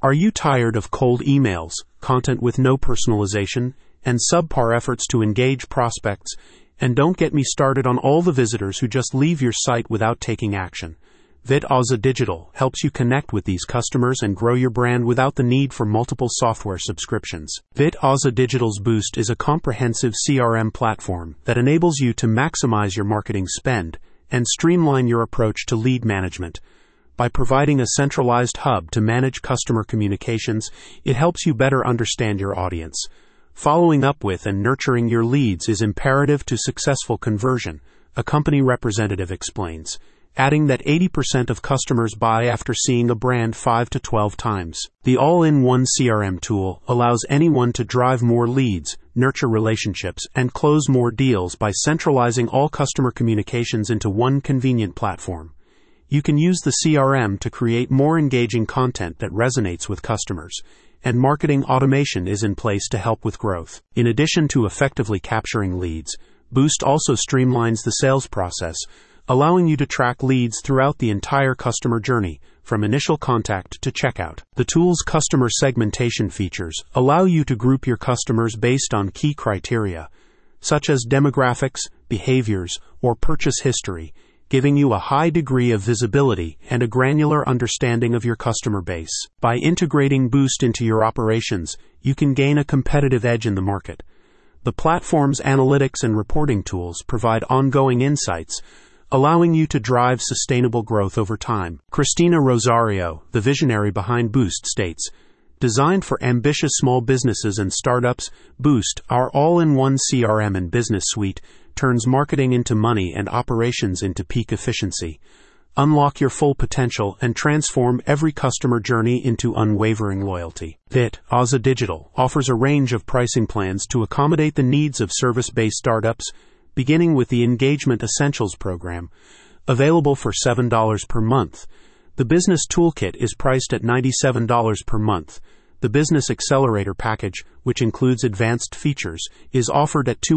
Are you tired of cold emails, content with no personalization, and subpar efforts to engage prospects? And don't get me started on all the visitors who just leave your site without taking action. VitAuza Digital helps you connect with these customers and grow your brand without the need for multiple software subscriptions. VitAuza Digital's Boost is a comprehensive CRM platform that enables you to maximize your marketing spend and streamline your approach to lead management. By providing a centralized hub to manage customer communications, it helps you better understand your audience. Following up with and nurturing your leads is imperative to successful conversion, a company representative explains, adding that 80% of customers buy after seeing a brand 5 to 12 times. The all-in-one CRM tool allows anyone to drive more leads, nurture relationships, and close more deals by centralizing all customer communications into one convenient platform. You can use the CRM to create more engaging content that resonates with customers, and marketing automation is in place to help with growth. In addition to effectively capturing leads, Boost also streamlines the sales process, allowing you to track leads throughout the entire customer journey, from initial contact to checkout. The tool's customer segmentation features allow you to group your customers based on key criteria, such as demographics, behaviors, or purchase history, giving you a high degree of visibility and a granular understanding of your customer base. By integrating Boost into your operations, you can gain a competitive edge in the market. The platform's analytics and reporting tools provide ongoing insights, allowing you to drive sustainable growth over time. Christina Rosario, the visionary behind Boost, states, "Designed for ambitious small businesses and startups, Boost, our all-in-one CRM and business suite, turns marketing into money and operations into peak efficiency. Unlock your full potential and transform every customer journey into unwavering loyalty." VitAuza Digital offers a range of pricing plans to accommodate the needs of service-based startups, beginning with the Engagement Essentials program, available for $7 per month. The Business Toolkit is priced at $97 per month. The Business Accelerator package, which includes advanced features, is offered at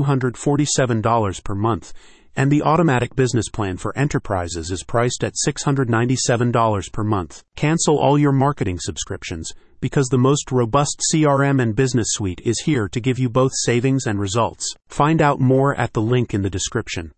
$247 per month, and the Automatic Business Plan for Enterprises is priced at $697 per month. Cancel all your marketing subscriptions, because the most robust CRM and business suite is here to give you both savings and results. Find out more at the link in the description.